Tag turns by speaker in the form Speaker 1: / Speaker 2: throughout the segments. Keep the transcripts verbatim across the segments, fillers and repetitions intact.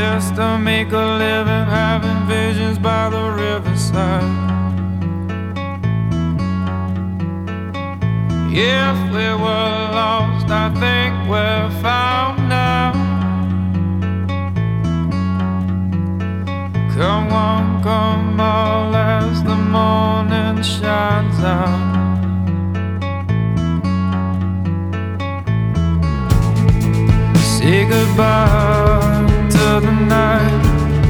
Speaker 1: just to make a living, having visions by the riverside. If we were lost, I think we're found now. Come on, come all as the morning shines out. Say goodbye to the night.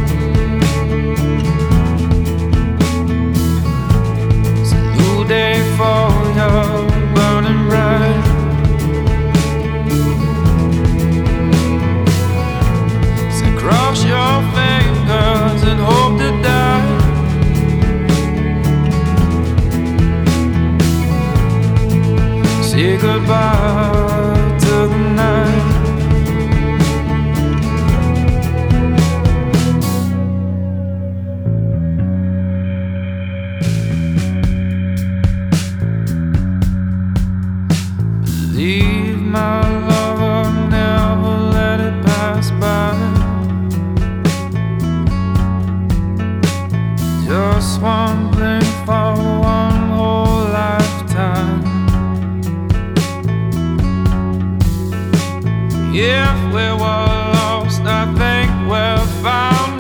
Speaker 1: It's a new day for you, burning bright. So cross your fingers and hope to die. Say goodbye to the night. Leave my lover, never let it pass by. Just one blink for one whole lifetime. If we were lost, I think we're found